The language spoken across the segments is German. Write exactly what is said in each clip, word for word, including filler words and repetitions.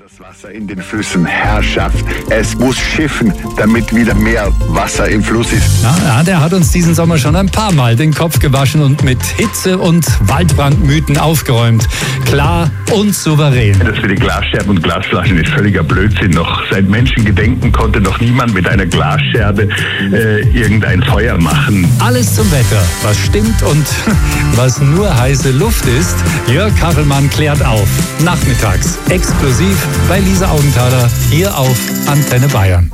Das Wasser in den Flüssen, Herrschaft. Es muss schiffen, damit wieder mehr Wasser im Fluss ist. Ja, ja, der hat uns diesen Sommer schon ein paar Mal den Kopf gewaschen und mit Hitze- und Waldbrandmythen aufgeräumt. Klar und souverän. Das für die Glasscherben und Glasflaschen ist völliger Blödsinn. Noch seit Menschengedenken konnte noch niemand mit einer Glasscherbe äh, irgendein Feuer machen. Alles zum Wetter, was stimmt und was nur heiße Luft ist. Jörg Kachelmann klärt auf. Nachmittags exklusiv bei Lisa Augenthaler hier auf Antenne Bayern.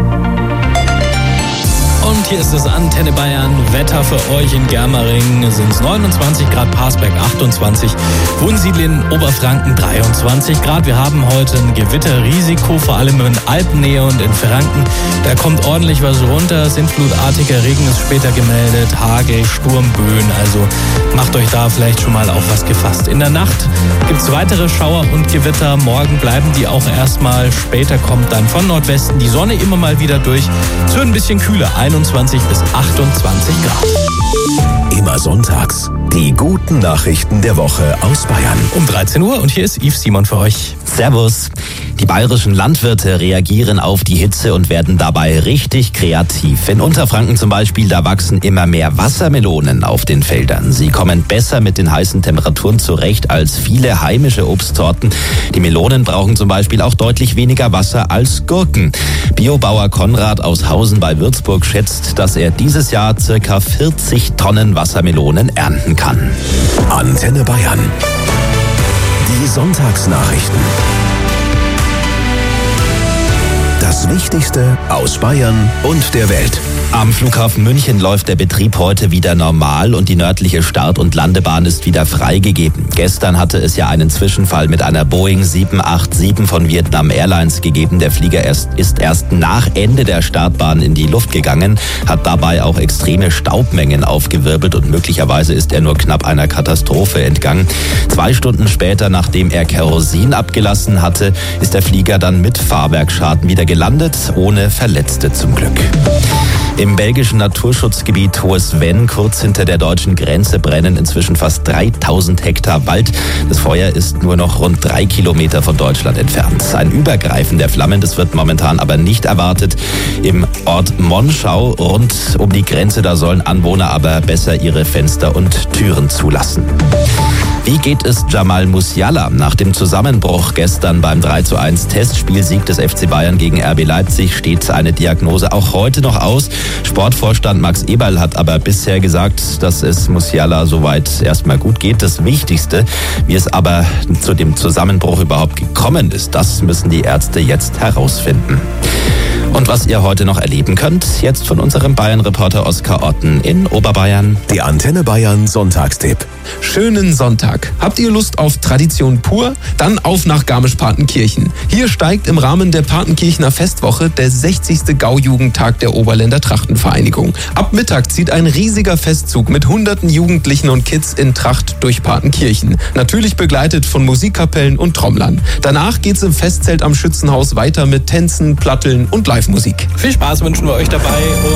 Und hier ist das Antenne Bayern Wetter für euch. In Germering sind es neunundzwanzig Grad, Parsberg achtundzwanzig, Wunsiedel in Oberfranken dreiundzwanzig Grad. Wir haben heute ein Gewitterrisiko, vor allem in Alpennähe und in Franken. Da kommt ordentlich was runter. Sintflutartiger Regen ist später gemeldet, Hagel, Sturmböen. Also macht euch da vielleicht schon mal auf was gefasst. In der Nacht gibt es weitere Schauer und Gewitter. Morgen bleiben die auch erstmal. Später kommt dann von Nordwesten die Sonne immer mal wieder durch. Es wird ein bisschen kühler, einundzwanzig bis achtundzwanzig Grad. Immer sonntags die guten Nachrichten der Woche aus Bayern. Um dreizehn Uhr und hier ist Yves Simon für euch. Servus. Die bayerischen Landwirte reagieren auf die Hitze und werden dabei richtig kreativ. In Unterfranken zum Beispiel, da wachsen immer mehr Wassermelonen auf den Feldern. Sie kommen besser mit den heißen Temperaturen zurecht als viele heimische Obstsorten. Die Melonen brauchen zum Beispiel auch deutlich weniger Wasser als Gurken. Biobauer Konrad aus Hausen bei Würzburg schätzt, dass er dieses Jahr circa vierzig Tonnen Wassermelonen ernten kann. Antenne Bayern. Die Sonntagsnachrichten. Das Wichtigste aus Bayern und der Welt. Am Flughafen München läuft der Betrieb heute wieder normal und die nördliche Start- und Landebahn ist wieder freigegeben. Gestern hatte es ja einen Zwischenfall mit einer Boeing sieben acht sieben von Vietnam Airlines gegeben. Der Flieger ist erst nach Ende der Startbahn in die Luft gegangen, hat dabei auch extreme Staubmengen aufgewirbelt und möglicherweise ist er nur knapp einer Katastrophe entgangen. Zwei Stunden später, nachdem er Kerosin abgelassen hatte, ist der Flieger dann mit Fahrwerksschaden wieder gelandet, ohne Verletzte zum Glück. Im belgischen Naturschutzgebiet Hohes Venn, kurz hinter der deutschen Grenze, brennen inzwischen fast dreitausend Hektar Wald. Das Feuer ist nur noch rund drei Kilometer von Deutschland entfernt. Ein Übergreifen der Flammen, das wird momentan aber nicht erwartet. Im Ort Monschau rund um die Grenze, da sollen Anwohner aber besser ihre Fenster und Türen zulassen. Wie geht es Jamal Musiala? Nach dem Zusammenbruch gestern beim drei zu eins Testspielsieg des F C Bayern gegen R B Leipzig steht eine Diagnose auch heute noch aus. Sportvorstand Max Eberl hat aber bisher gesagt, dass es Musiala soweit erstmal gut geht. Das Wichtigste, wie es aber zu dem Zusammenbruch überhaupt gekommen ist, das müssen die Ärzte jetzt herausfinden. Und was ihr heute noch erleben könnt, jetzt von unserem Bayern-Reporter Oskar Otten in Oberbayern. Die Antenne Bayern Sonntagstipp. Schönen Sonntag. Habt ihr Lust auf Tradition pur? Dann auf nach Garmisch-Partenkirchen. Hier steigt im Rahmen der Partenkirchener Festwoche der sechzigste Gaujugendtag der Oberländer Trachtenvereinigung. Ab Mittag zieht ein riesiger Festzug mit hunderten Jugendlichen und Kids in Tracht durch Partenkirchen. Natürlich begleitet von Musikkapellen und Trommlern. Danach geht's im Festzelt am Schützenhaus weiter mit Tänzen, Platteln und Live-Musik. Viel Spaß wünschen wir euch dabei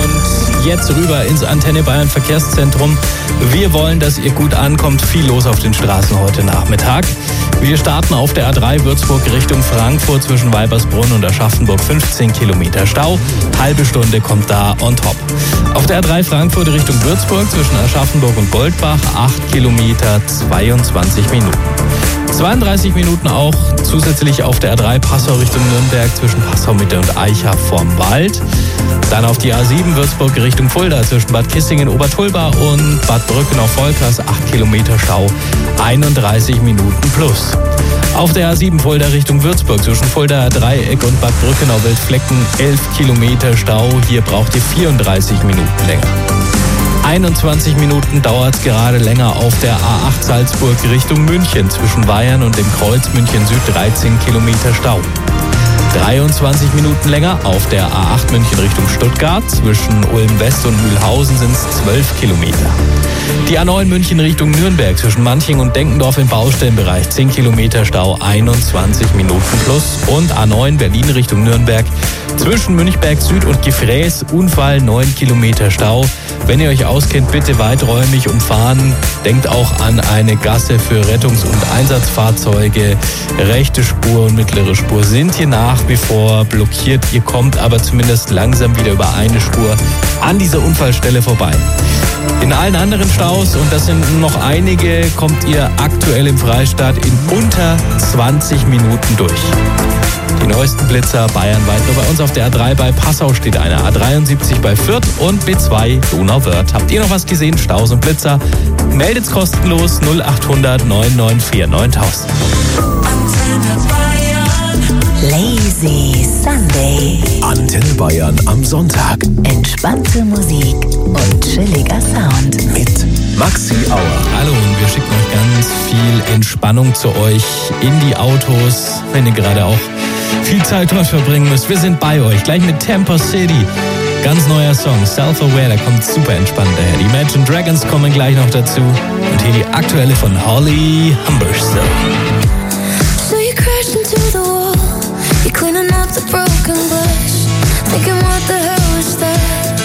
und jetzt rüber ins Antenne Bayern Verkehrszentrum. Wir wollen, dass ihr gut ankommt. Viel los auf den Straßen heute Nachmittag. Wir starten auf der A drei Würzburg Richtung Frankfurt zwischen Weibersbrunn und Aschaffenburg fünfzehn Kilometer Stau. Halbe Stunde kommt da on top. Auf der A drei Frankfurt Richtung Würzburg zwischen Aschaffenburg und Goldbach acht Kilometer, zweiundzwanzig Minuten. zweiunddreißig Minuten auch zusätzlich auf der A drei Passau Richtung Nürnberg zwischen Passau Mitte und Eicha vorm Wald. Dann auf die A sieben Würzburg Richtung Fulda zwischen Bad Kissingen, Obertulba und Bad Brückenau-Vollklas acht Kilometer Stau, einunddreißig Minuten plus. Auf der A sieben Fulda Richtung Würzburg zwischen Fulda Dreieck und Bad Brückenau-Wildflecken elf Kilometer Stau. Hier braucht ihr vierunddreißig Minuten länger. einundzwanzig Minuten dauert es gerade länger auf der A acht Salzburg Richtung München zwischen Weyern und dem Kreuz München Süd dreizehn Kilometer Stau. dreiundzwanzig Minuten länger auf der A acht München Richtung Stuttgart. Zwischen Ulm West und Mühlhausen sind es zwölf Kilometer. Die A neun München Richtung Nürnberg zwischen Manching und Denkendorf im Baustellenbereich zehn Kilometer Stau, einundzwanzig Minuten plus. Und A neun Berlin Richtung Nürnberg zwischen Münchberg Süd und Gefräß Unfall neun Kilometer Stau. Wenn ihr euch auskennt, bitte weiträumig umfahren. Denkt auch an eine Gasse für Rettungs- und Einsatzfahrzeuge. Rechte Spur und mittlere Spur sind hier nach wie vor blockiert. Ihr kommt aber zumindest langsam wieder über eine Spur an dieser Unfallstelle vorbei. In allen anderen Staus, und das sind noch einige, kommt ihr aktuell im Freistaat in unter zwanzig Minuten durch. Die neuesten Blitzer bayernweit nur bei uns auf der A drei bei Passau steht einer, A dreiundsiebzig bei Fürth und B zwei Donauwörth. Habt ihr noch was gesehen? Staus und Blitzer? Meldet's kostenlos null achthundert neun neun vier neuntausend. Lazy Sunday. Antenne Bayern am Sonntag. Entspannte Musik und chilliger Sound. Mit Maxi Auer. Hallo, und wir schicken euch ganz viel Entspannung zu euch in die Autos, wenn ihr gerade auch viel Zeit dort verbringen müsst. Wir sind bei euch, gleich mit Tampa City. Ganz neuer Song, Self-Aware, der kommt super entspannt daher. Die Imagine Dragons kommen gleich noch dazu. Und hier die aktuelle von Holly Humberstone. So you crashed into the wall. You're cleaning up the broken glass, thinking what the hell was that?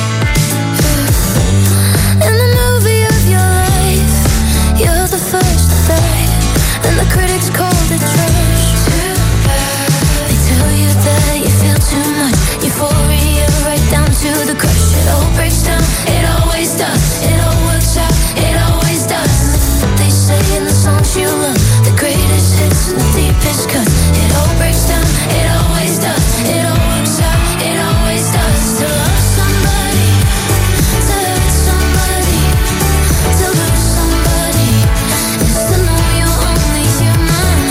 In the movie of your life, you're the first to die, and the critics called it trash. They tell you that you feel too much, euphoria right down to the crush. It all breaks down, it always does. It all works out, it always does. They say in the songs you love, the greatest hits and the deepest cuts. It all breaks down, it always does. It all works out, it always does. To love somebody, to hurt somebody, to lose somebody, is to know you're only human.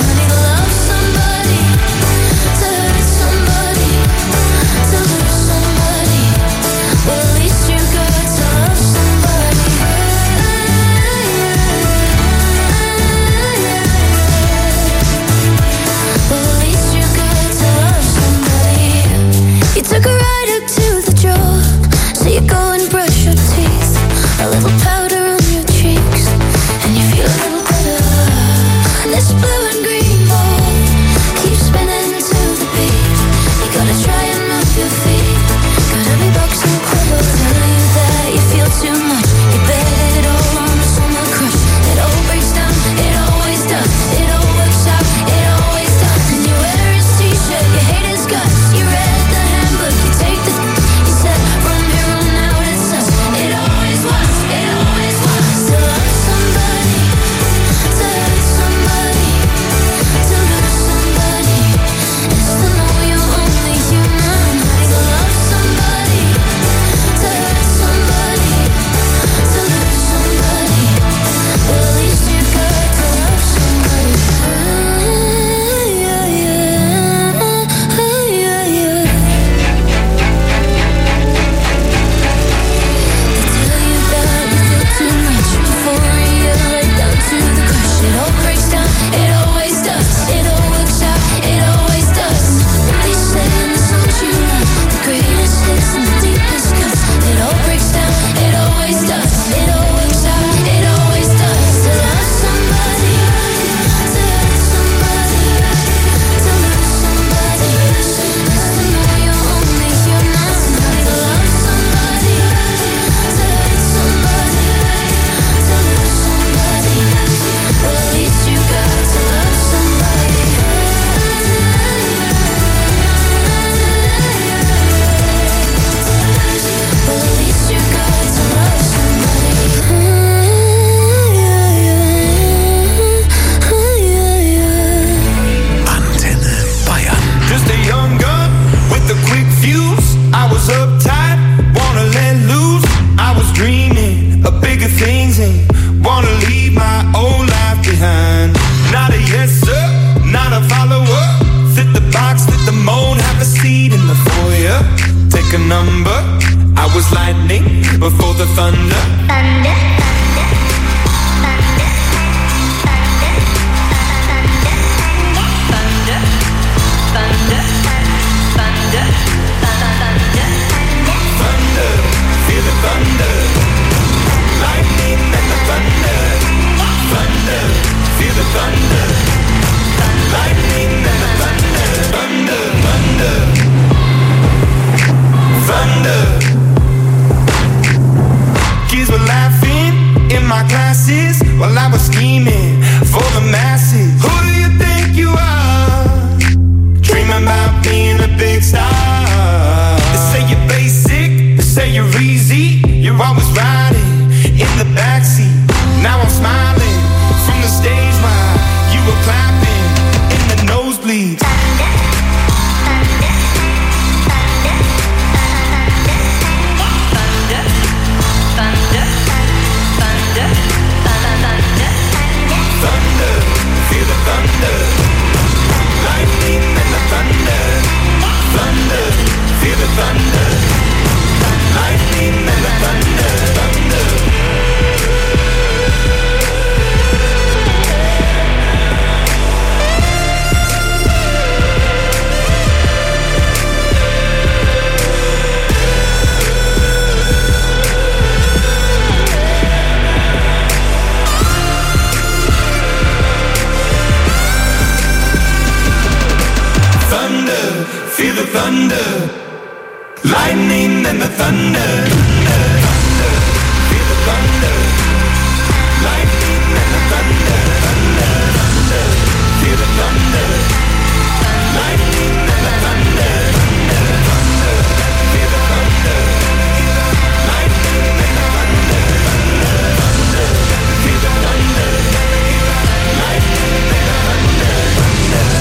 nosebleeds. Feel the thunder, lightning and the thunder. Thunder, feel the thunder, lightning and the thunder. Thunder, thunder, feel the thunder, lightning and the thunder. Thunder, thunder, feel the thunder, lightning and the thunder. Thunder, thunder, feel the thunder, lightning and the thunder. Thunder.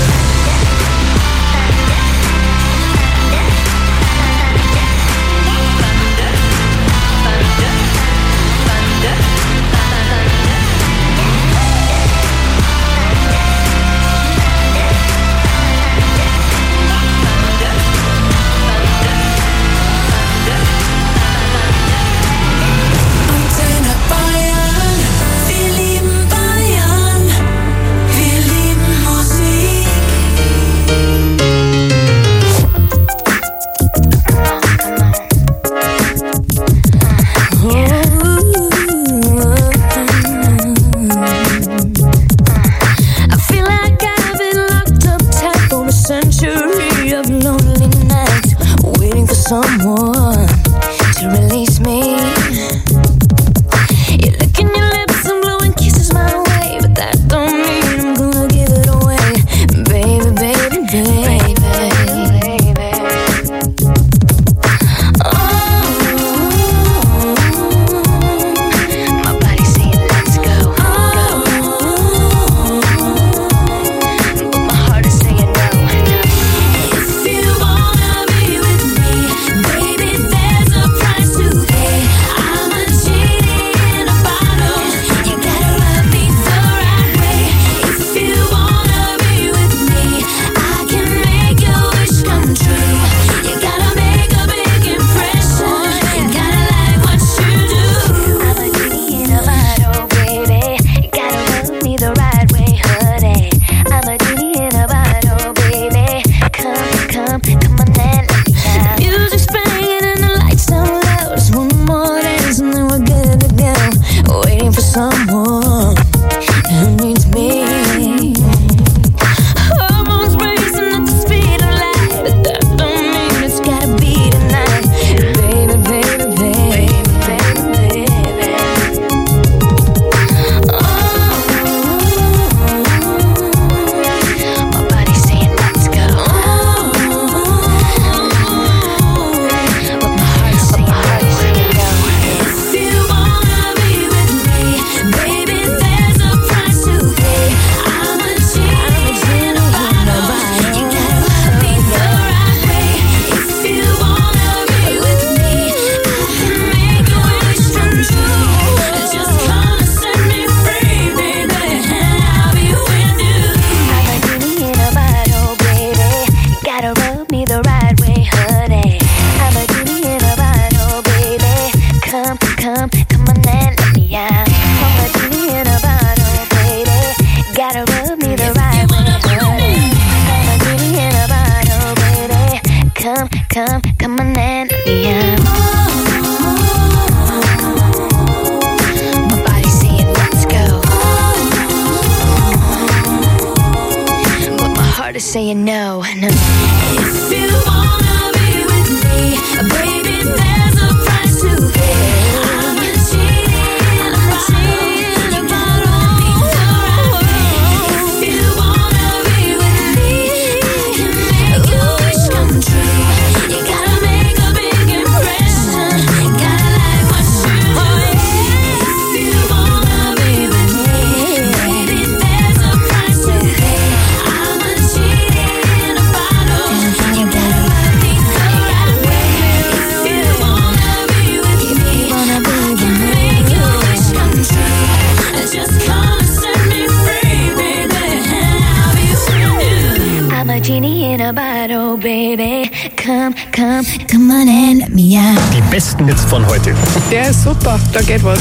Someone to release me. You're licking your lips and blowing kisses my way, but that don't mean I'm gonna give it away, baby, baby, baby, baby. Oh, my body's saying let's go. Oh, but my heart is saying no. If you wanna be with me, baby, there's a price to pay. I'm a genie in a bottle. You gotta love me the right way. If you wanna be with me, I can make your wish come true. You gotta make a big impression. You gotta like what you do. I'm a genie in a bottle, baby. You gotta love me the right way, honey. I'm a genie in a bottle, baby. Come, come, come on and let me out. Music's playing and the lights down low. Just one more dance and then we're good to go. Waiting for someone who needs me. Hormones racing at the speed of light, but that don't mean it's gotta be tonight. Baby, baby, baby, baby, baby. Oh, my body's saying let's go. But my heart's saying no. If you wanna be with me, baby, there's a price to pay. I'm a genie in a bottle. You gotta love me the right way. If you wanna be with me, I can make your wish come true. Just come and set me free, baby, and I'll be with you. I'm a genie in a bottle, baby. You gotta rub me the right way, honey. I'm a genie in a bottle, baby. Come, come, come on and let me out. I'm a genie in a bottle, baby. Gotta rub me the right way, honey. I'm a genie in a bottle, baby. Come, come, come on and let me out. My body's saying let's go, but my heart is saying no, no. If you wanna be with me, baby, there's a price to pay. I'm a genie in a bottle. You gotta love me the right way. If you wanna be with me, I can make your wish come true. You gotta make a big impression. You gotta like what you do. If you wanna be with me, baby, there's a price to pay. I'm a genie genie in a bottle, baby. Come, come, come on and let me out. Die besten Hits von heute. Der ist super, da geht was.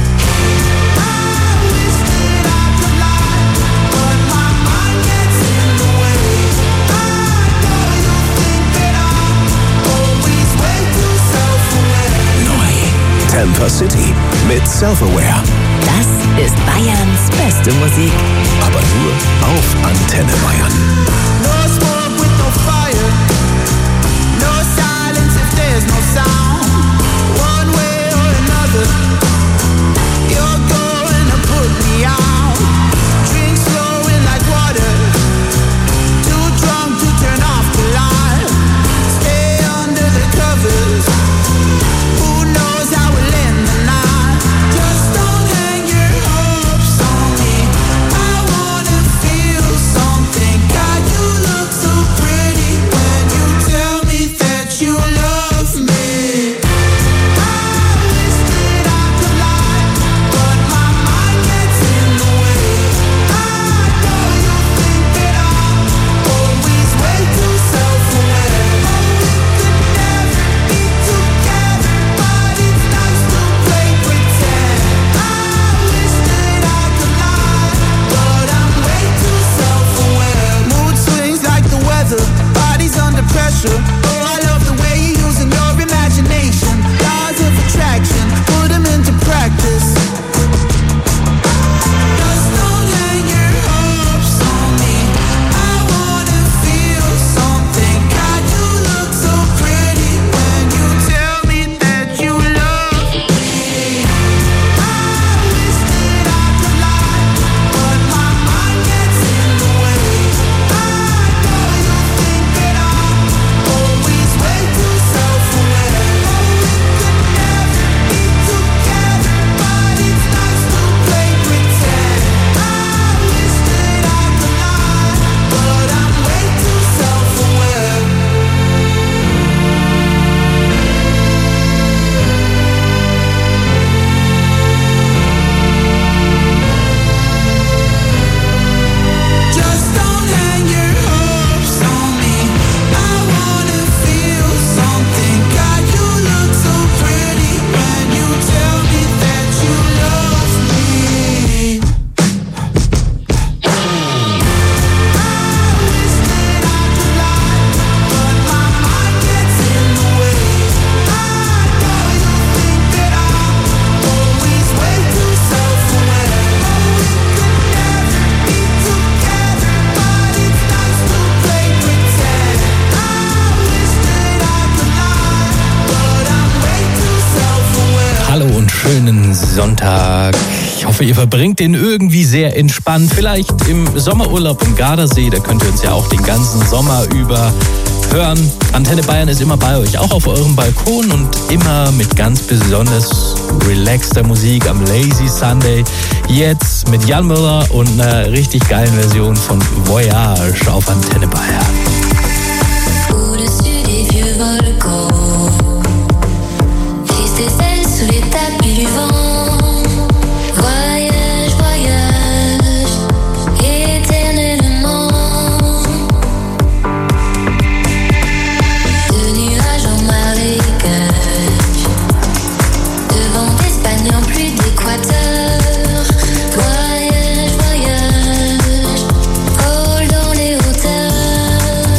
Tampa City mit Self-Aware. Das ist Bayerns beste Musik. Aber nur auf Antenne Bayern. No smoke with no fire. No silence if there's no sound. One way or another, you're going to put me out. Drink flowing like water. Too drunk to turn off the light. Stay under the covers. Who knows how we'll end the night? Just don't hang your hopes on me. I wanna feel something. God, you look so pretty when you tell me that you love me. I wish that I could lie, but my mind gets in the way. I know you think that I'm always way too self-aware. Oh, we could never be together, but it's nice to play pretend. I wish that I could lie, but I'm way too self-aware. Mood swings like the weather, body's under pressure. Oh, I love the way you're using your imagination. Laws of attraction, put them into practice. Just don't hang your hopes on me. I wanna feel something. God, you look so pretty when you tell me that you love me. I wish that I could lie, but my mind gets in the way. I know you think that I'm always way too self-aware. Oh, we could never be together, but it's nice to play pretend. I wish that I could lie, but I'm way too self-aware. Just don't hang your hopes on me. I wanna feel something. God, you look so pretty when you tell me that you love me. I wish that I could lie, but my mind gets in the way. I know you think that I'm always way too self-aware. Oh, we could never be together, but it's nice to play pretend. I wish that I could lie, but I'm way too self-aware. Hallo und schönen Sonntag. Ich hoffe, ihr verbringt den irgendwie sehr entspannt. Vielleicht im Sommerurlaub im Gardasee. Da könnt ihr uns ja auch den ganzen Sommer über hören. Antenne Bayern ist immer bei euch, auch auf eurem Balkon und immer mit ganz besonders relaxter Musik am Lazy Sunday. Jetzt mit Jan Müller und einer richtig geilen Version von Voyage auf Antenne Bayern. Au-dessus des vieux volcans, glisse des ailes sous les tapis du vent. Voyage, voyage, éternellement. De nuages en marécage, de vent d'Espagne en pluie d'équateur. Voyage, voyage, vol dans les hauteurs.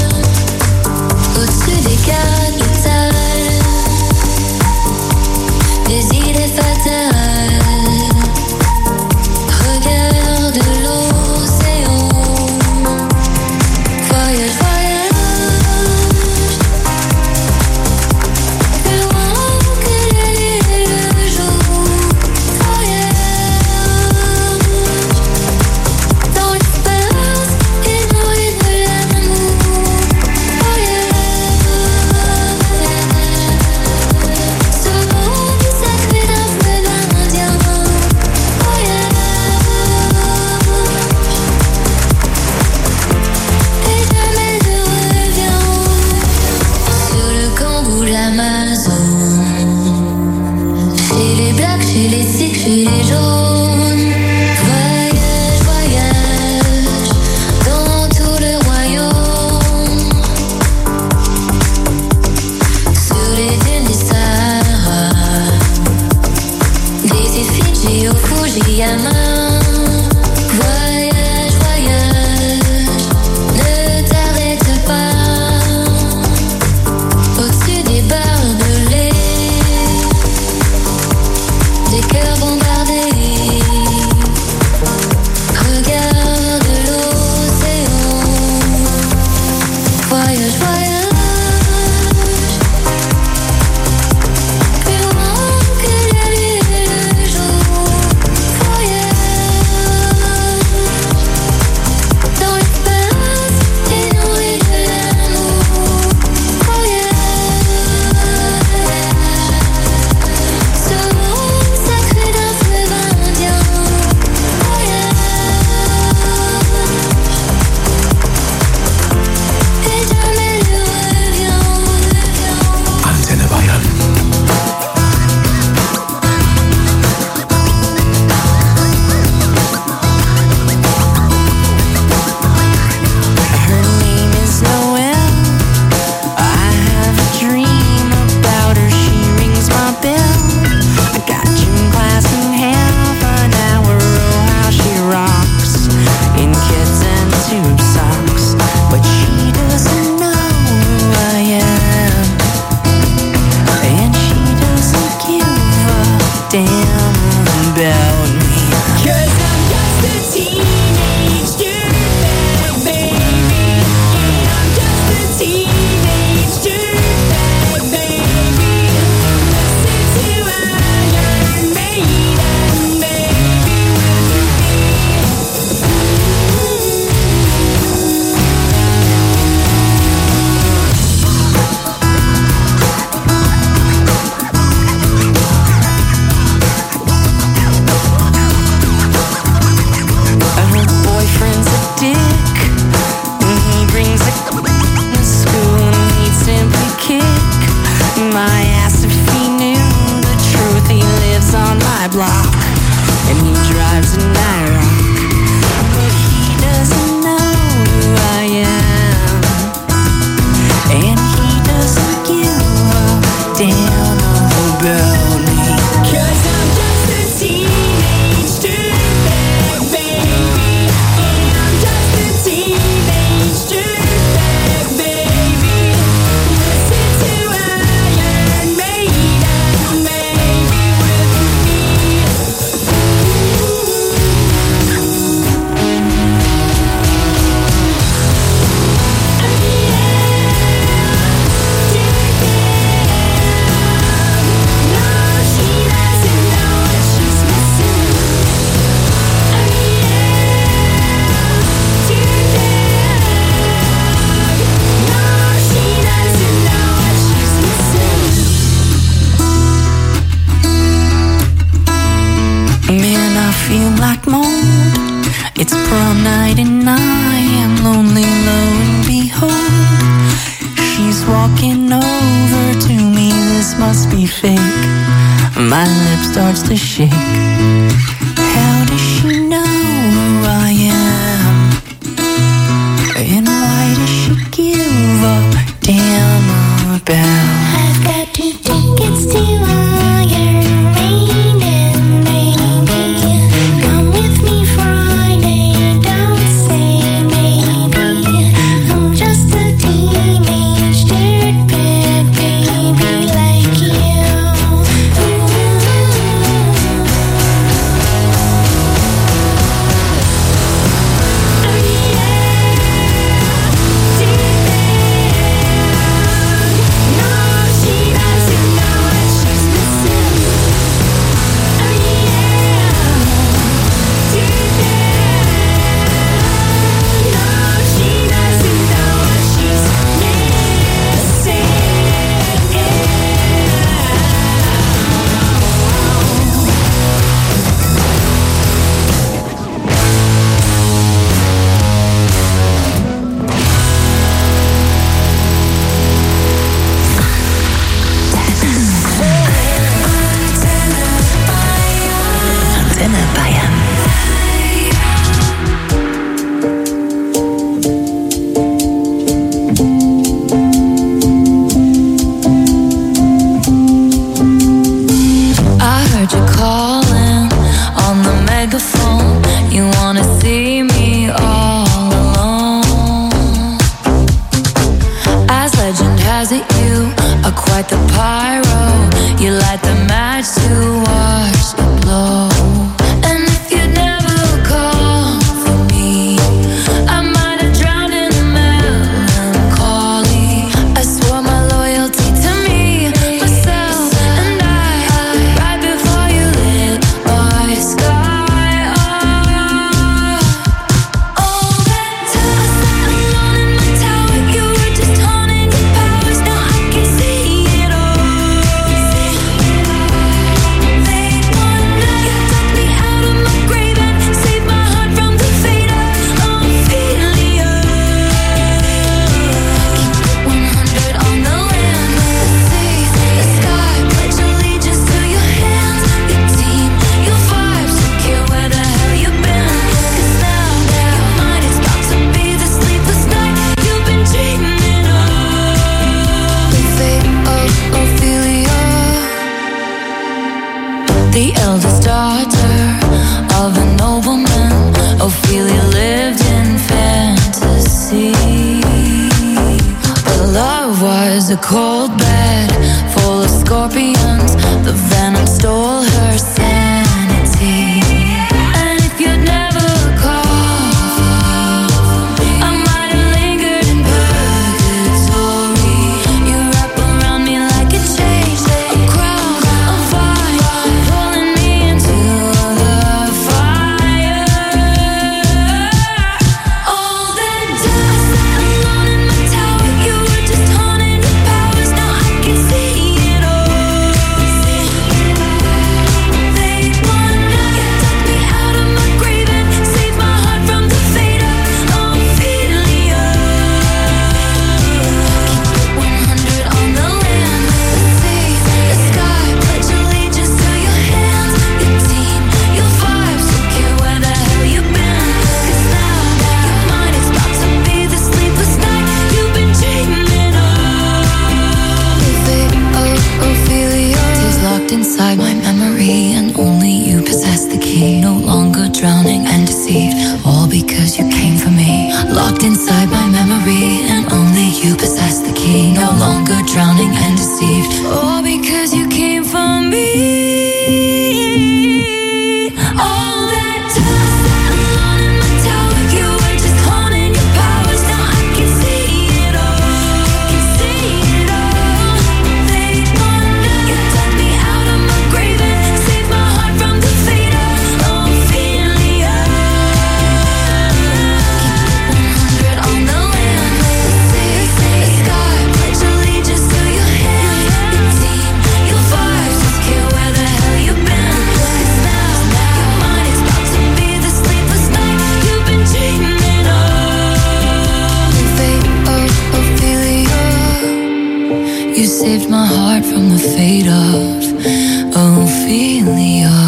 Calling love was a cold bed full of scorpions. The venom stole her sanity. And if you'd never called, I might have lingered in purgatory. You wrap around me like a chain, a crown of fire, pulling me into the fire. All that dust, alone in my tower, you were just haunting your powers. Now I can see it all. They wonder, you dug me out of my grave and saved my heart from the fate of Ophelia. Keep it one hundred on the land, the sea, the sky. Pledge allegiance to your hands, your team, your vibes. Don't care where the hell you've been, 'cause now your mind is about to be the sleepless night you've been dreaming of. The fate of Ophelia is locked inside my memory, and only you possess the key. No longer drowning and deceived, all because you came for me. Locked inside my memory, and only you possess the key. No longer drowning and deceived, all because you came for me. All that dust, alone in my tower, you were just haunting your powers. Now I can see it all, can see it all. They wonder, you dug me out of my grave and saved my heart from the fate of Ophelia. Keep it one hundred on the land, the sea, the sky. Pledge allegiance to your hands, your team, your vibes. Don't care where the hell you've been, 'cause now your mind is about to be the sleepless night you've been dreaming of. The fate of Ophelia, you saved my heart from the fate of Ophelia.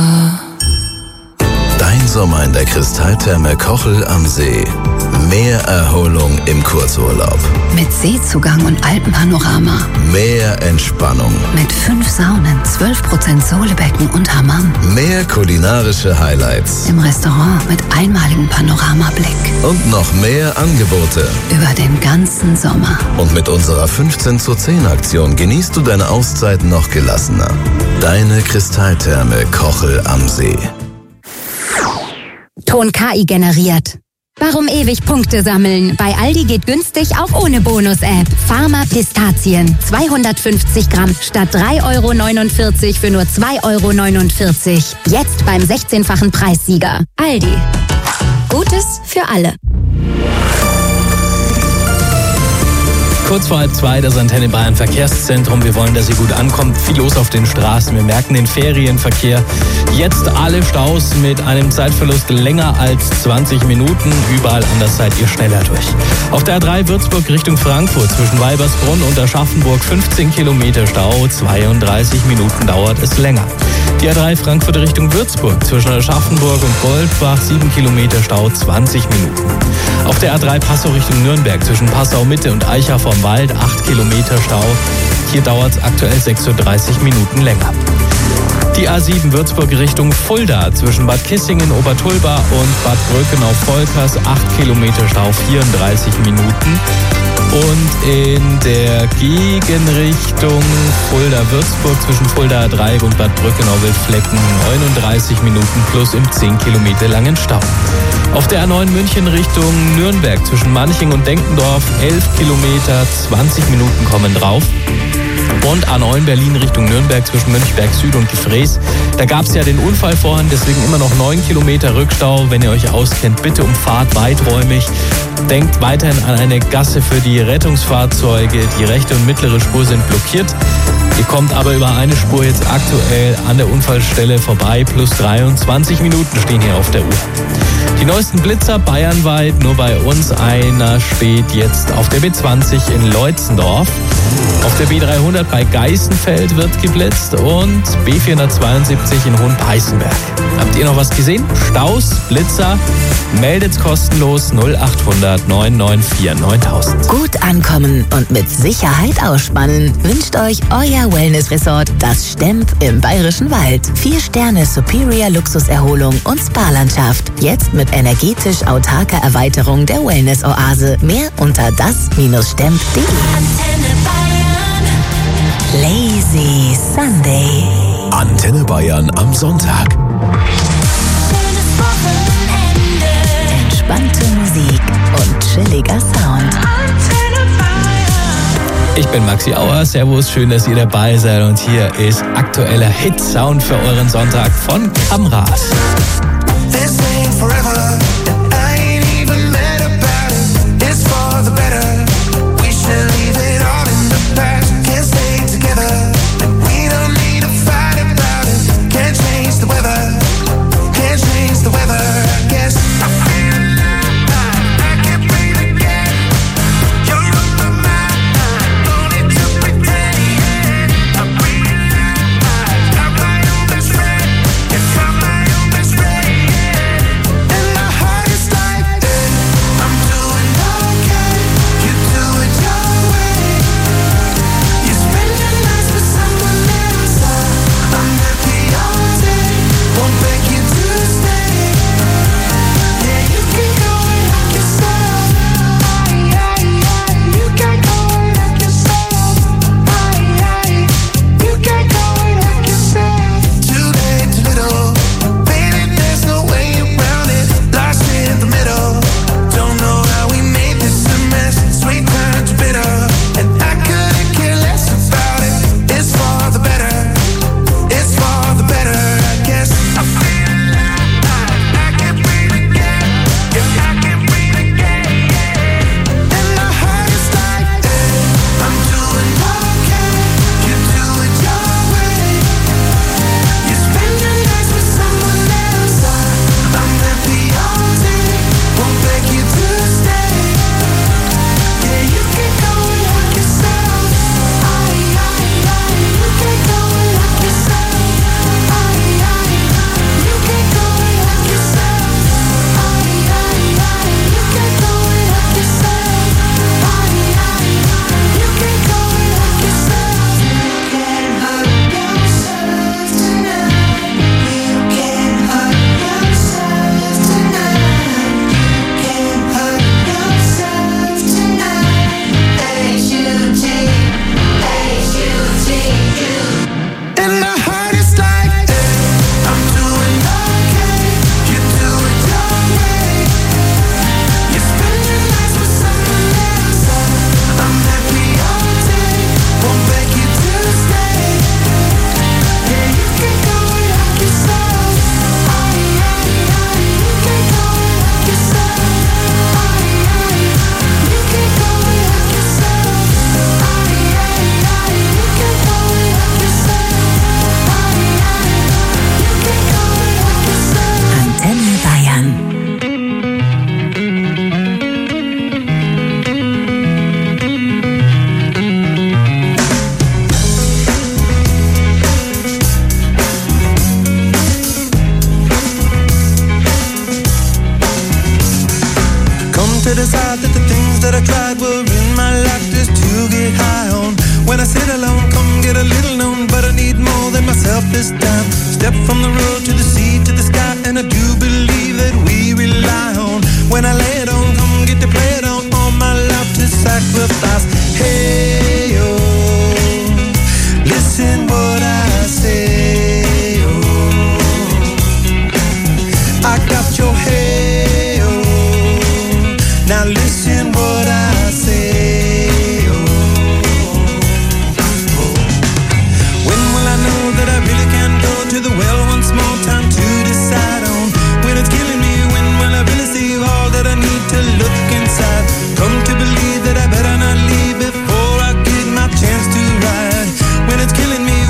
Dein Sommer in der Kristalltherme Kochel am See. Mehr Erholung im Kurzurlaub. Mit Seezugang und Alpenpanorama. Mehr Entspannung. Mit fünf Saunen, zwölf Prozent Sohlebecken und Hammam. Mehr kulinarische Highlights. Im Restaurant mit einmaligem Panoramablick. Und noch mehr Angebote. Über den ganzen Sommer. Und mit unserer fünfzehn zu zehn Aktion genießt du deine Auszeit noch gelassener. Deine Kristalltherme Kochel am See. Ton K I generiert. Warum ewig Punkte sammeln? Bei Aldi geht günstig auch ohne Bonus-App. Pharma Pistazien. zweihundertfünfzig Gramm statt drei Euro neunundvierzig für nur zwei Euro neunundvierzig. Jetzt beim sechzehnfachen Preissieger. Aldi. Gutes für alle. Kurz vor halb zwei, das Antenne Bayern Verkehrszentrum. Wir wollen, dass ihr gut ankommt. Viel los auf den Straßen. Wir merken den Ferienverkehr. Jetzt alle Staus mit einem Zeitverlust länger als zwanzig Minuten. Überall anders seid ihr schneller durch. Auf der A drei Würzburg Richtung Frankfurt zwischen Weibersbrunn und Aschaffenburg fünfzehn Kilometer Stau. zweiunddreißig Minuten dauert es länger. Die A drei Frankfurt Richtung Würzburg zwischen Aschaffenburg und Goldbach sieben Kilometer Stau, zwanzig Minuten. Auf der A drei Passau Richtung Nürnberg zwischen Passau Mitte und Eicha vom Wald acht Kilometer Stau. Hier dauert es aktuell sechsunddreißig Minuten länger. Die A sieben Würzburg Richtung Fulda zwischen Bad Kissingen, Obertulba und Bad Bröckenau-Volkers acht Kilometer Stau, vierunddreißig Minuten. Und in der Gegenrichtung Fulda-Würzburg zwischen Fulda-Dreieck und Bad Brückenau-Wildflecken neununddreißig Minuten plus im zehn Kilometer langen Stau. Auf der A neun München Richtung Nürnberg zwischen Manching und Denkendorf elf Kilometer, zwanzig Minuten kommen drauf. Und A neun Berlin Richtung Nürnberg zwischen Mönchberg Süd und Gefrees. Da gab es ja den Unfall vorhin, deswegen immer noch neun Kilometer Rückstau. Wenn ihr euch auskennt, bitte umfahrt weiträumig. Denkt weiterhin an eine Gasse für die Rettungsfahrzeuge. Die rechte und mittlere Spur sind blockiert. Ihr kommt aber über eine Spur jetzt aktuell an der Unfallstelle vorbei. Plus dreiundzwanzig Minuten stehen hier auf der Uhr. Die neuesten Blitzer bayernweit, nur bei uns. Einer steht jetzt auf der B zwanzig in Leutzendorf. Auf der B dreihundert bei Geißenfeld wird geblitzt und B vierhundertzweiundsiebzig in Hohenpeißenberg. Habt ihr noch was gesehen? Staus, Blitzer? Meldet's kostenlos null achthundert neun neun vier neuntausend. Gut ankommen und mit Sicherheit ausspannen wünscht euch euer Wellness-Resort, das Stemp im Bayerischen Wald. Vier Sterne Superior Luxuserholung und Spa-Landschaft. Jetzt mit energetisch autarker Erweiterung der Wellness-Oase. Mehr unter das Stemp punkt de. Lazy Sunday. Antenne Bayern am Sonntag. Entspannte Musik und chilliger Sound. Ich bin Maxi Auer, servus, schön, dass ihr dabei seid und hier ist aktueller Hit-Sound für euren Sonntag von Kamras. This ain't forever, and I ain't even mad about it. It's for the better. We should leave it all in the past. Can't stay together, and we don't need to fight about it. Can't change the weather, can't change the weather. I guess I feel alive, I can't breathe again. You're on my mind, don't need to pretend. I realize I'm my own best friend. Yes, I'm my own best friend. And my heart is like this. I'm doing okay. You do it your way. You spend your nights with someone else. I'm happy all day. Won't beg you to stay. Yeah, you can go and help yourself. Aye, aye, aye. You can go and help yourself. Aye, aye. You can go and help yourself. Too late, too little. Baby, there's no way around it. Lost in the middle. Don't know how we made this a mess. Sweet turns bitter. And I couldn't care less about it. It's for the better. It's for the better, I guess. I feel alive. I can breathe again. Yeah, I can breathe again. And my heart is like this. I'm doing okay. You do it your way. You spend your nights with someone else. I'm happy all day. Won't beg you to stay. Yeah, you can go and help yourself. Aye, aye, aye. You can go and help yourself. Aye, aye. You can go and help yourself. Aye, aye, aye. You can go and help yourself. Aye, aye. You can go and help yourself. You can hurt yourself tonight. You can hurt yourself tonight. You can hurt yourself tonight. H U T, H U T, you. And my heart is like this. I'm doing okay. You do it your way. You spend your nights with someone else. I'm happy all day. Won't beg you to stay. Yeah, you can go and help yourself. Aye, aye, aye. You can go and help yourself. Aye, aye. You can go and help yourself. Aye, aye, aye. You can go and help yourself. Aye, aye. You can go and help yourself. Antenne Bayern. Come to decide that the things that I tried were in my life just to get high on. When I sit alone, come get a little known, but I need more than myself this time. Step from the road to the sea to the sky, and I do believe that we rely on. When I lay it on, come get to play it on, all my life to sacrifice. Hey, oh, listen what I say, oh, I got your hey, oh, now listen what I say, oh, oh. When will I know that I really can go to the well once more? Time to decide on when it's killing me. When will I really see all that I need to look inside? Come to believe that I better not leave before I get my chance to ride. When it's killing me,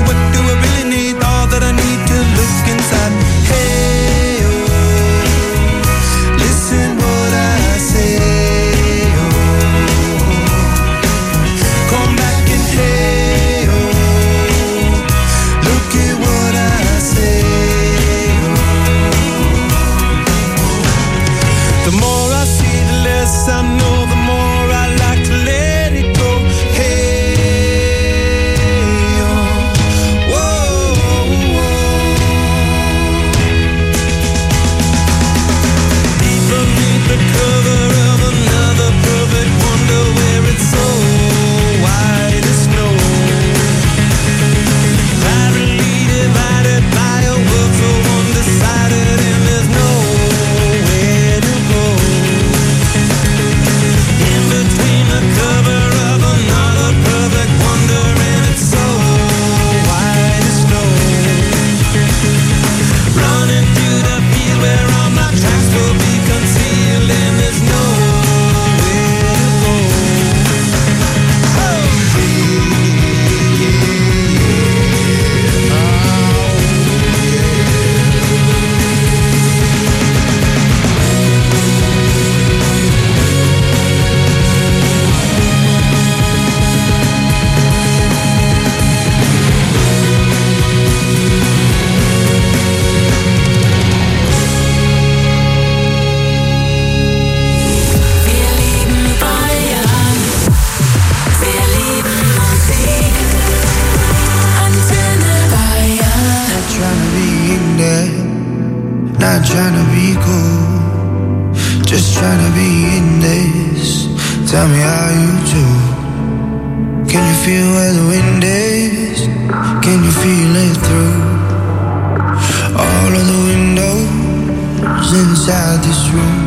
feel where the wind is? Can you feel it through all of the windows inside this room?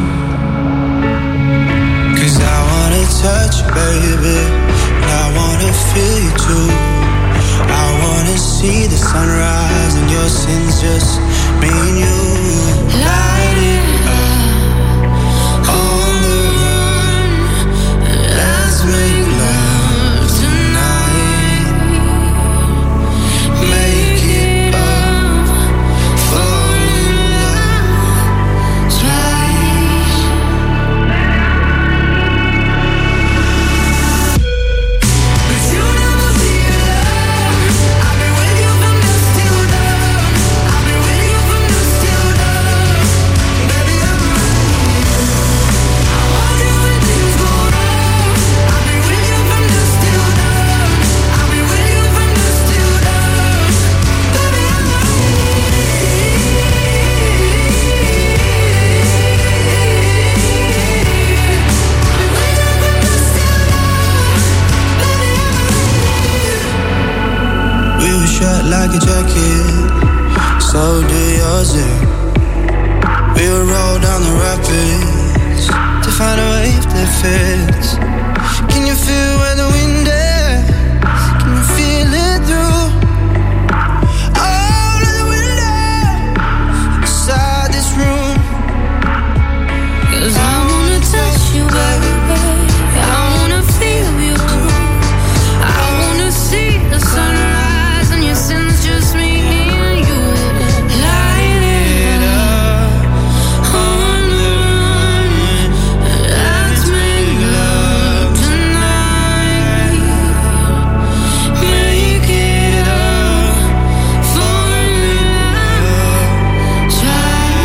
Cause I wanna touch you, baby, and I wanna feel you too. I wanna see the sunrise and your sins, just me and you. Light it up on the run, let's make love tonight. Make it up, fall in love twice. But you never see love. I've been with you from dusk till dawn. I've been with you from dusk till dawn. Baby, I'm I want you when things go wrong. I've been with you from dusk till dawn. I've been with you from dusk till dawn. Baby, I'm We were shut like a jacket, so do yours, yeah. We would roll down the rapids to find a wave that fits. Can you feel where the wind is? Can you feel it through all of the windows inside this room? Cause I wanna touch you, baby. I wanna feel you. I wanna see the sunrise and your sins, just me and you. Light it up on the run, let's make love tonight. Make it up, fall in love, try.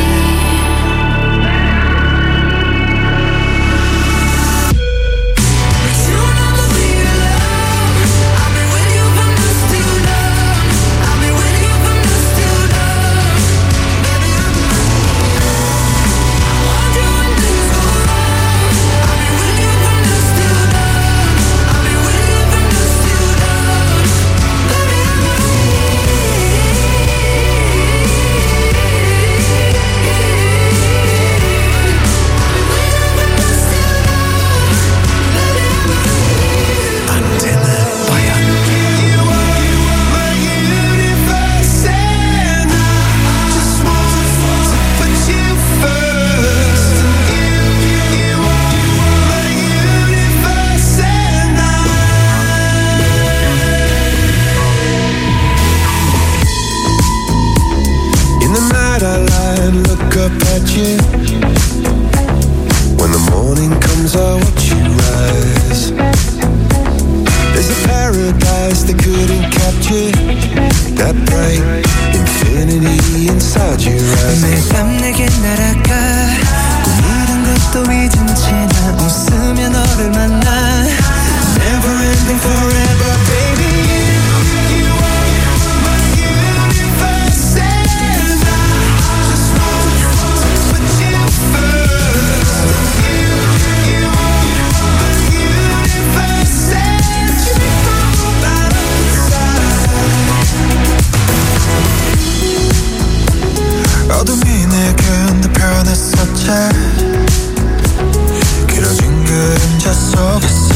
But you never be alone. I've been with you from dusk till dawn. I've been with you from dusk till dawn. Baby, I'm I want you when things go wrong. I've been with you from dusk till dawn. I've been with you from dusk till dawn. Baby, Antenne Bayern. You are my universe and I just want to put you first. You, you are my universe and I. In the night I lie and look up at you. When the morning comes I watch you rise. There's a paradise they couldn't capture. That bright infinity inside your eyes. 매일 밤 내게 날아가 꿈이란 것도 잊은 채 난 웃으며 너를 만나. Never ending forever, baby. You, you are my universe and I just want to put you first. You, you are my universe and you fall out of sight. 어둠이 내겐 더 변했었지. 길어진 그림자 속에서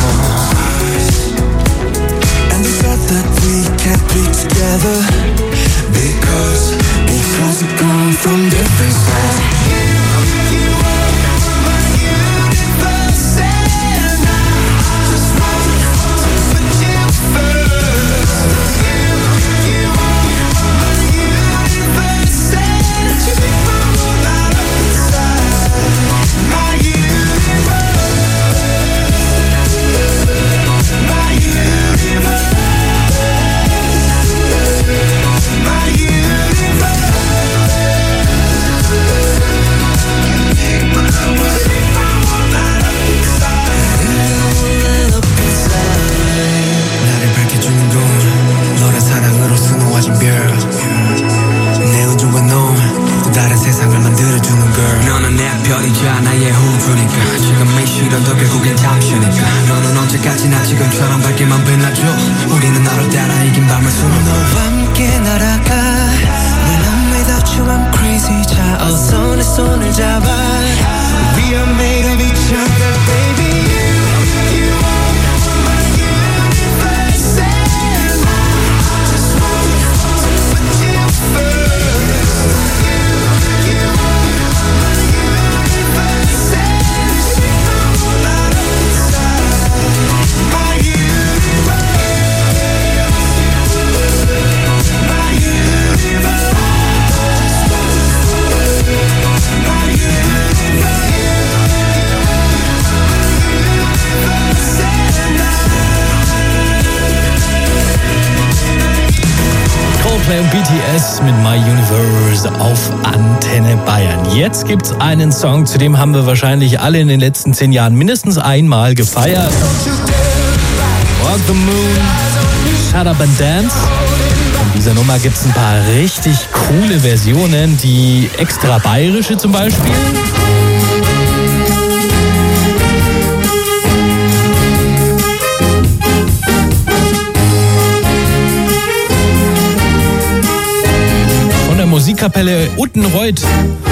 And the thought that we can't be together Because, because we come from different sides. You, you are my universe and I just want to put you first. You, you are my universe and you fall out of sight. My universe. My universe. 언제까지나 지금처럼 밝게만 빛나줘 우리는 나로 따라 이긴 밤을 수놓 너와 함께 날아가 When I'm without you I'm crazy 자 어서 내 손을 잡아 We are made of each other baby You, you are my universe And I just want to put you first You, you are my universe And I'm all out of inside My universe My universe My universe Coldplay und B T S mit My Universe auf Antenne Bayern. Jetzt gibt's einen Song, zu dem haben wir wahrscheinlich alle in den letzten zehn Jahren mindestens einmal gefeiert. Walk the Moon, Shut Up and Dance. Von dieser Nummer gibt's ein paar richtig coole Versionen, die extra bayerische zum Beispiel. Musikkapelle Uttenreuth.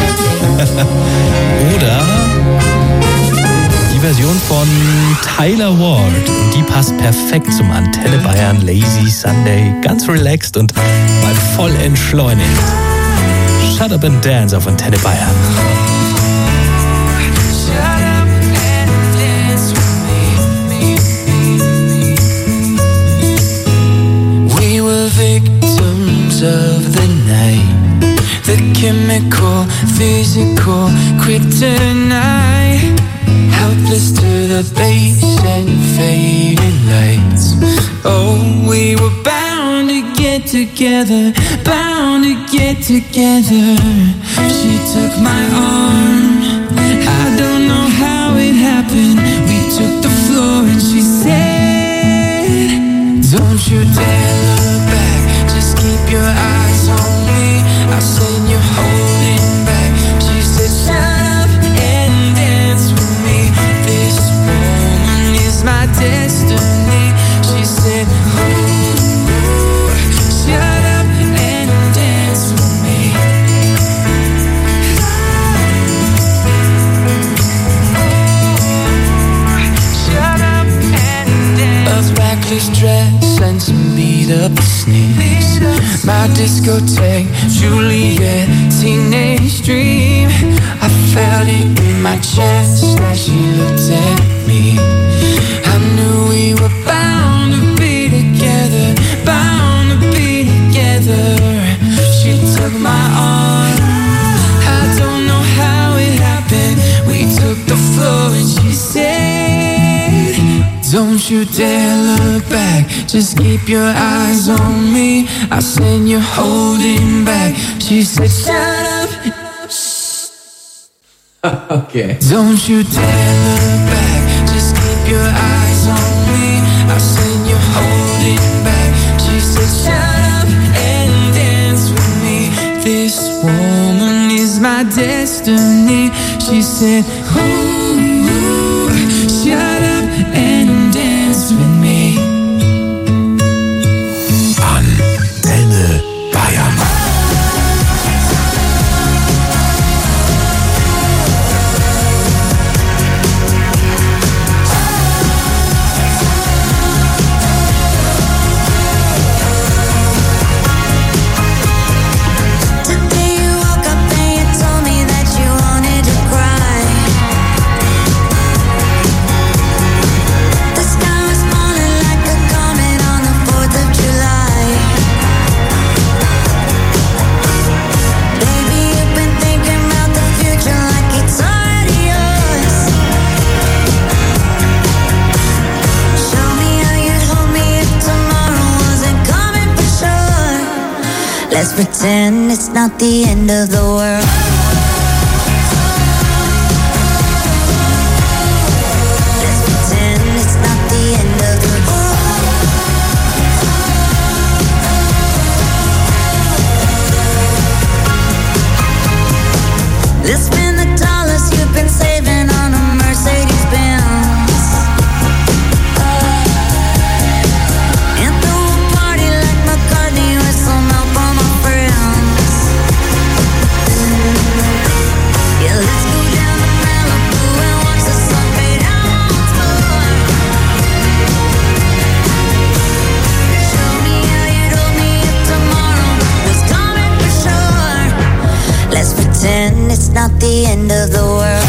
Oder die Version von Tyler Ward. Und die passt perfekt zum Antenne Bayern Lazy Sunday. Ganz relaxed und mal voll entschleunigt. Shut Up and Dance auf Antenne Bayern. We were victims of the night. The chemical, physical, kryptonite. Helpless to the base and fading lights. Oh, we were bound to get together, bound to get together. She took my arm, I don't know how it happened. We took the floor and she said, don't you dare look back, just keep your eyes on me. I said you're holding back. She said shut up and dance with me. This woman is my destiny. She said ooh, shut up and dance with me. Shut up and dance. A backless dress and some beat up sneaks. My discotheque, Juliet, teenage dream. I felt it in my chest as she looked at me. I knew we were bound to be together, bound to be together. She took my arm, I don't know how it happened. We took the floor and she said, don't you dare look back, just keep your eyes on me. I said you're holding back. She said shut up. Okay. Don't you dare look back, just keep your eyes on me. I said you're holding back. She said shut up and dance with me. This woman is my destiny. She said ooh, shut up and dance with me. Antenne Bayern. Let's pretend it's not the end of the world. Let's pretend it's not the end of the world. Let's spend the dollars you've been saving on a Mercedes Benz. Oh. it's not the end of the world.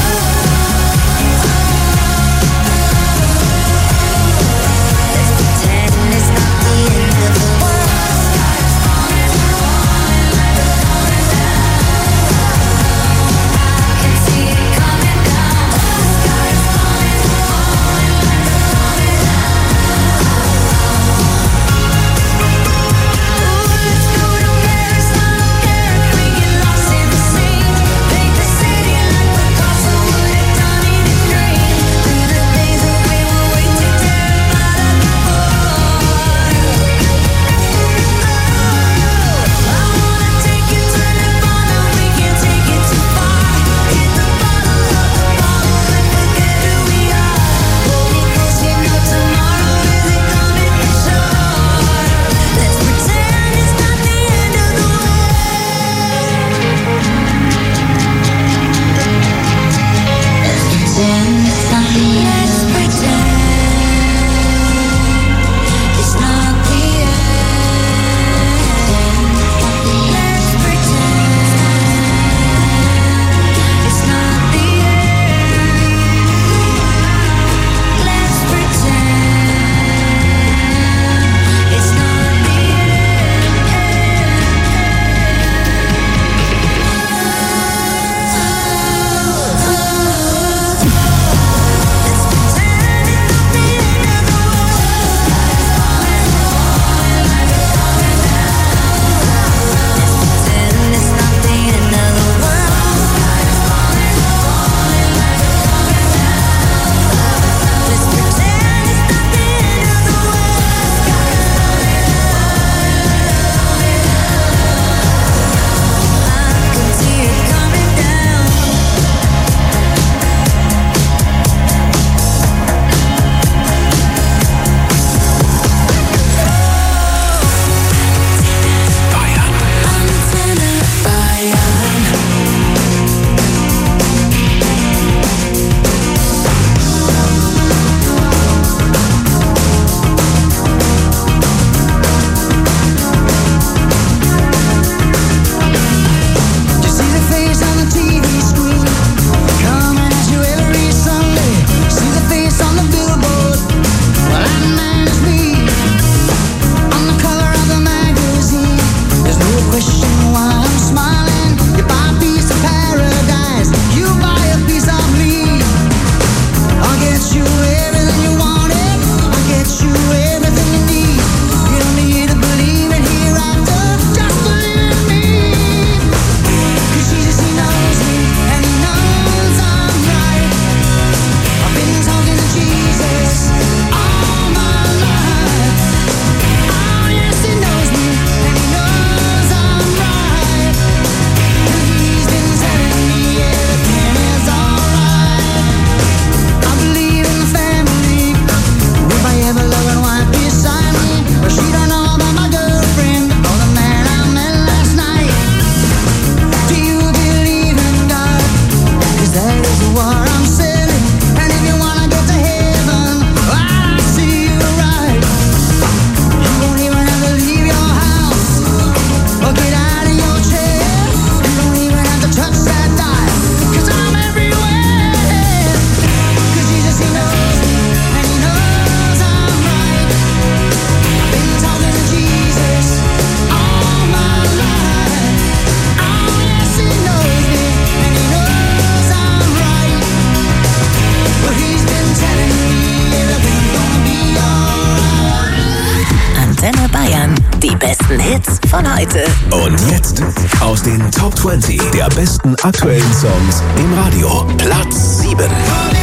Hits von heute. Und jetzt aus den Top zwanzig der besten aktuellen Songs im Radio. Platz sieben.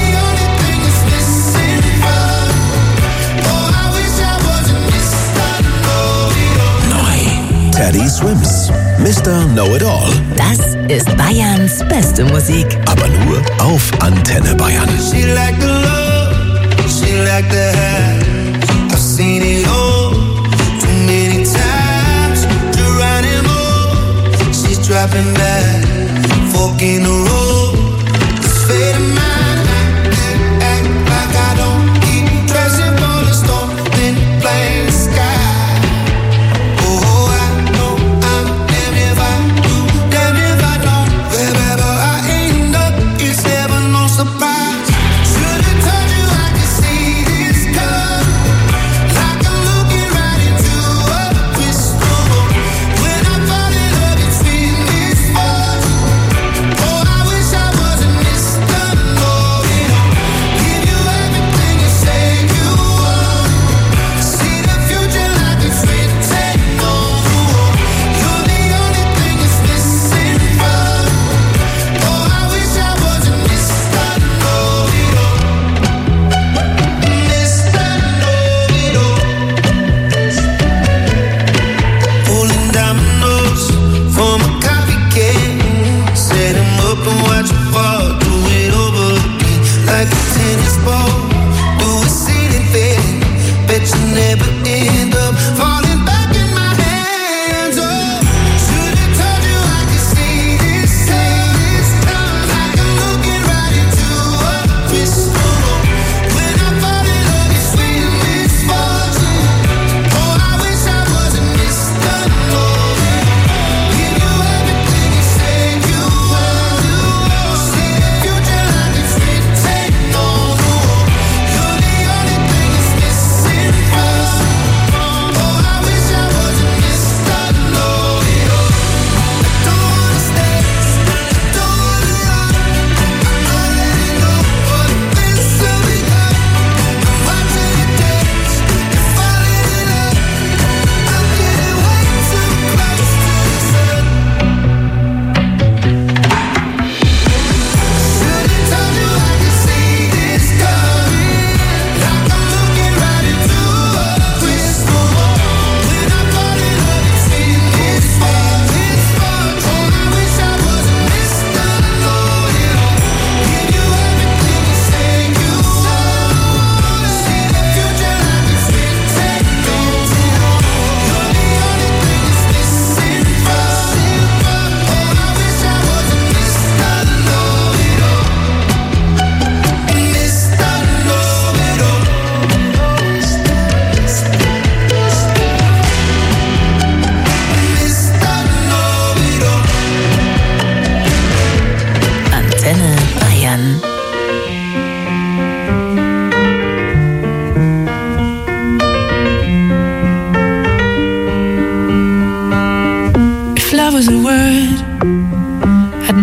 Neu. Teddy Swims, Mister Know-It-All. Das ist Bayerns beste Musik. Aber nur auf Antenne Bayern. She like the love, she like the hair. I've seen it all too many times. Geronimo, she's dropping back, fork in the road. This fate of mine, act like I don't keep dressing for the storm, then plain sky. Oh, I know I'm damned if I do, damned if I don't. Wherever I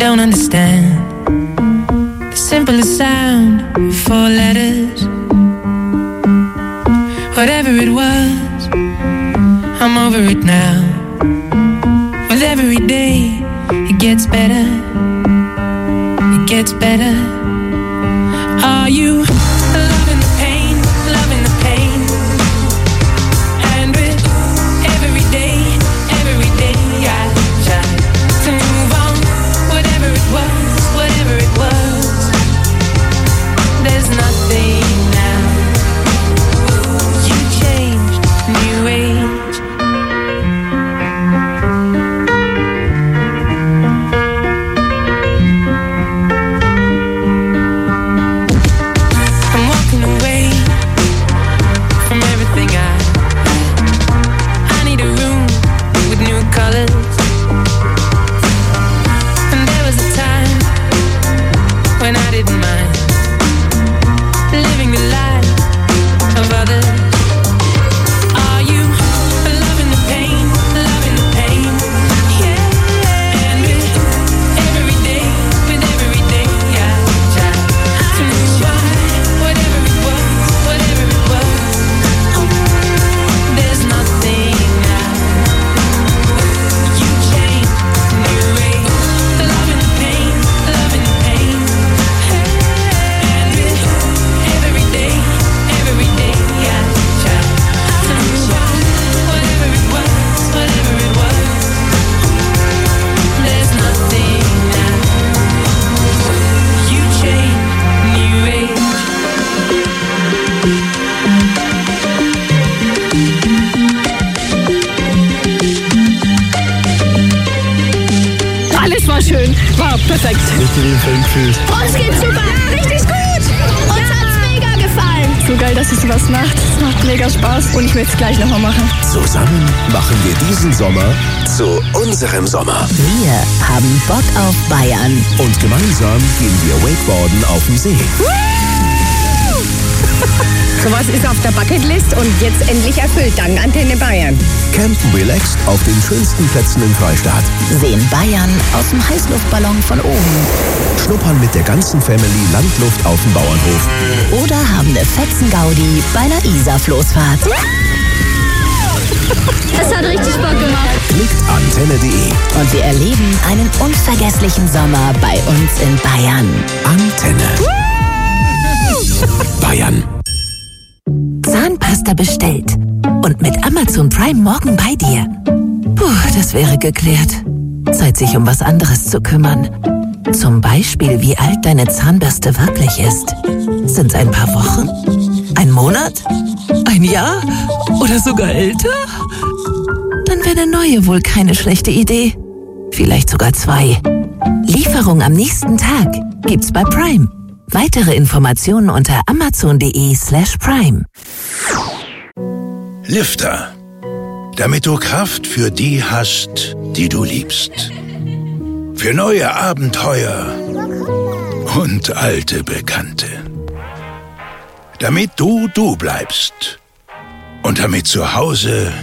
don't understand the simplest sound, four letters. Whatever it was, I'm over it now. With every day, it gets better. It gets better. Are you loving the pain, loving the pain? And with every day, every day I try to move on. Whatever it was, whatever it was, there's nothing now. You changed, new age. I'm walking away from everything I I need a room with new colors. And there was a time when I didn't mind living the life of others. Are you loving the pain, loving the pain? Yeah. And with every day, with every day I try to move on. Whatever it was, whatever it was, there's nothing now. You changed, new age. Loving the pain, loving the pain. And with every day, every day I try to move on. Whatever it was, whatever it was, there's nothing now. You changed, new age. Alles war schön, war perfekt. Richtig im Film gefühlt. Uns geht's super, richtig gut. Uns hat's mega gefallen. So geil, dass ihr sowas macht. Es macht mega Spaß und ich will es gleich nochmal machen. Zusammen machen wir diesen Sommer zu unserem Sommer. Wir haben Bock auf Bayern. Und gemeinsam gehen wir Wakeboarden auf dem See. Sowas ist auf der Bucketlist und jetzt endlich erfüllt, dank Antenne Bayern. Campen relaxed auf den schönsten Plätzen im Freistaat. Sehen Bayern aus dem Heißluftballon von oben. Schnuppern mit der ganzen Family Landluft auf dem Bauernhof. Oder haben eine Fetzen-Gaudi bei einer Isar-Floßfahrt. Es hat richtig Bock gemacht. Klickt antenne punkt de. Und wir erleben einen unvergesslichen Sommer bei uns in Bayern. Antenne. Bayern. Zahnpasta bestellt. Und mit Amazon Prime morgen bei dir. Puh, das wäre geklärt. Zeit, sich um was anderes zu kümmern. Zum Beispiel, wie alt deine Zahnbürste wirklich ist. Sind's ein paar Wochen? Ein Monat? Ein Jahr? Oder sogar älter? Dann wäre eine neue wohl keine schlechte Idee. Vielleicht sogar zwei. Lieferung am nächsten Tag gibt's bei Prime. Weitere Informationen unter amazon punkt de slash prime. Lifter. Damit du Kraft für die hast, die du liebst. Für neue Abenteuer und alte Bekannte. Damit du du bleibst. Und damit zu Hause